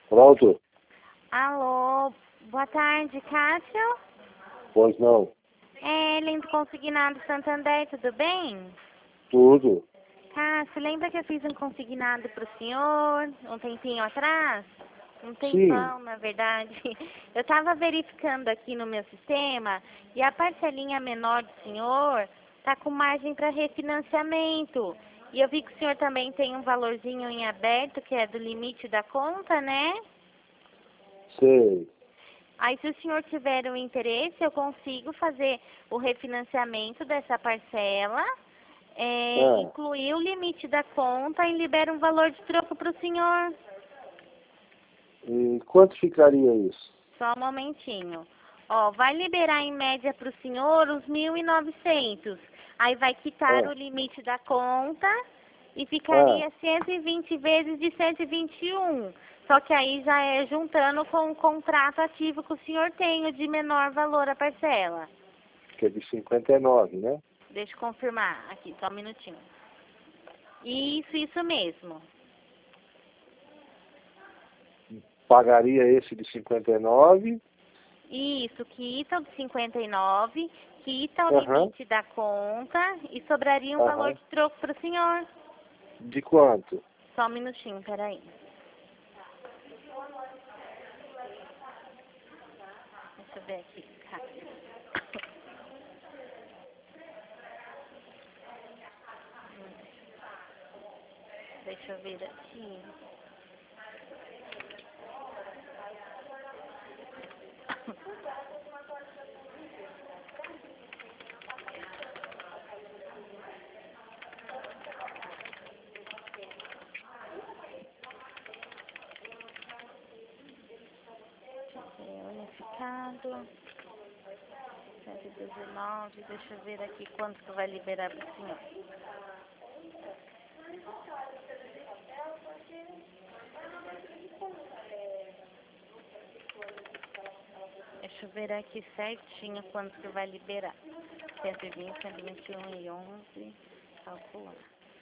Pronto? Alô, boa tarde, Cássio. Pois não. É, lindo consignado Santander, tudo bem? Tudo. Cássio, lembra que eu fiz um consignado para o senhor um tempinho atrás? Um Sim. tempão, na verdade. Eu estava verificando aqui no meu sistema e a parcelinha menor do senhor está com margem para refinanciamento. E eu vi que o senhor também tem um valorzinho em aberto, que é do limite da conta, né? Sei. Aí, se o senhor tiver um interesse, eu consigo fazer o refinanciamento dessa parcela, Ah, incluir o limite da conta e libera um valor de troco para o senhor. e quanto ficaria isso? Só um momentinho. Ó, vai liberar em média para o senhor os 1.900. Aí vai quitar Ah, o limite da conta e ah, ficaria 120 vezes de 121. Só que aí já é juntando com o contrato ativo que o senhor tem, o de menor valor a parcela. que é de 59, né? Deixa eu confirmar aqui, só um minutinho. Isso mesmo. Pagaria esse de 59. Isso, quita o de 59, quita o Aham, limite da conta e sobraria um valor aham. de troco para o senhor. De quanto? Só um minutinho, peraí. Deixa eu ver aqui. Deixa eu ver aqui. Unificado. 119. Deixa eu ver aqui quanto que vai liberar para o senhor. Deixa eu ver aqui certinho quanto que vai liberar. 120, 121 e 11. Calcular.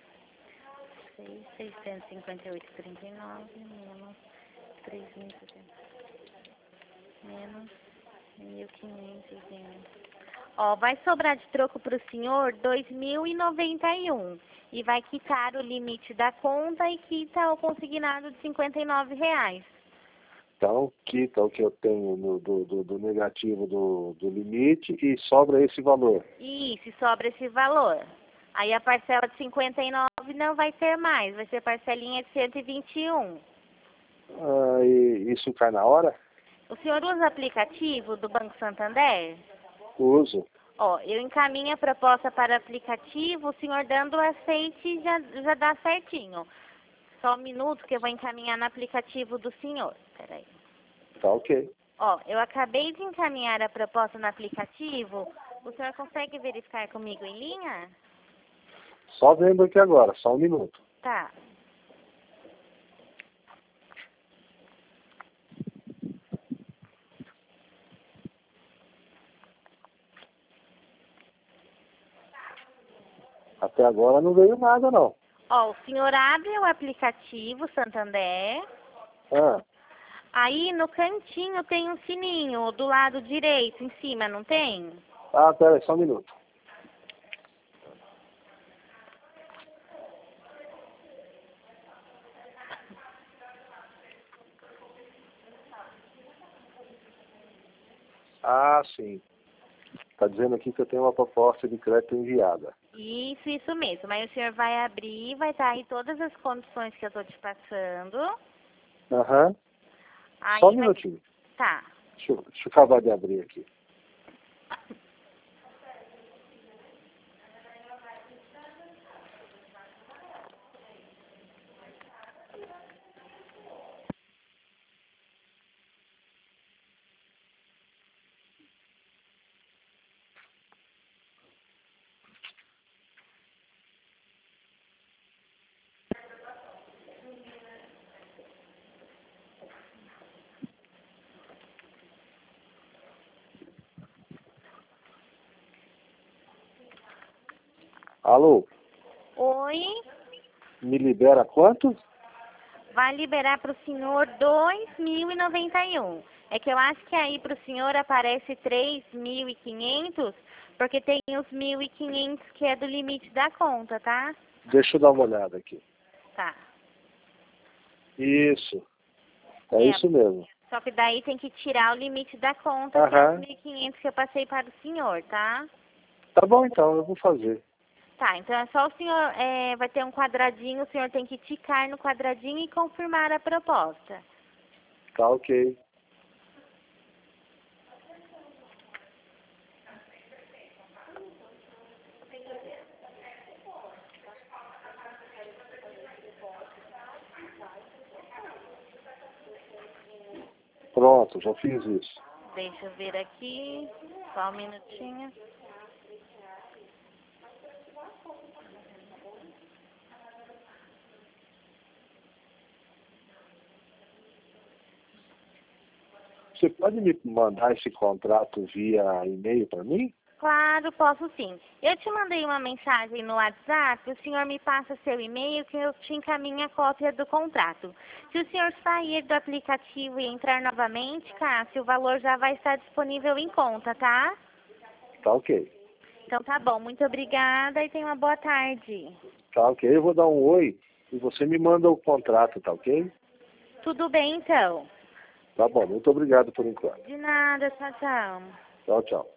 6.658,39 menos 3.070. Menos 1.500. Ó, vai sobrar de troco para o senhor 2.091. E vai quitar o limite da conta e quita o consignado de R$ 59. Então, quita o que eu tenho do negativo do limite e sobra esse valor. Isso, sobra esse valor. Aí a parcela de 59 não vai ter mais, vai ser parcelinha de 121. Ah, e isso cai na hora? O senhor usa aplicativo do Banco Santander? Uso. Ó, eu encaminho a proposta para aplicativo, o senhor dando aceite já dá certinho. Só um minuto que eu vou encaminhar no aplicativo do senhor. Peraí. Tá ok. Ó, eu acabei de encaminhar a proposta no aplicativo. O senhor consegue verificar comigo em linha? Só vendo aqui agora, só um minuto. Tá. Até agora não veio nada, não. Ó, o senhor abre o aplicativo Santander. Ah, Aí no cantinho tem um sininho do lado direito, em cima, não tem? pera aí, só um minuto. Ah, sim. Tá dizendo aqui que eu tenho uma proposta de crédito enviada. Isso mesmo. Aí o senhor vai abrir, vai estar aí todas as condições que eu tô te passando. Aham. Só um Aí vai. minutinho. Tá. Deixa eu acabar de abrir aqui. Alô? Oi. Me libera quanto? vai liberar para o senhor 2.091. É que eu acho que aí para o senhor aparece 3.500, porque tem os 1.500 que é do limite da conta, tá? Deixa eu dar uma olhada aqui. Tá. Isso. É isso mesmo. Só que daí tem que tirar o limite da conta, que é os 1.500 que eu passei para o senhor, tá? Tá bom então, eu vou fazer. Tá, então é só o senhor, vai ter um quadradinho, o senhor tem que ticar no quadradinho e confirmar a proposta. Tá ok. Pronto, já fiz isso. Deixa eu ver aqui, só um minutinho. Você pode me mandar esse contrato via e-mail para mim? Claro, posso sim. Eu te mandei uma mensagem no WhatsApp, o senhor me passa seu e-mail que eu te encaminho a cópia do contrato. Se o senhor sair do aplicativo e entrar novamente, Cássio, o valor já vai estar disponível em conta, tá? Tá ok. Então tá bom, muito obrigada e tenha uma boa tarde. Tá ok, eu vou dar um oi e você me manda o contrato, tá ok? Tudo bem então? Tá bom, muito obrigado por enquanto. De nada, tchau, tchau. Tchau, tchau.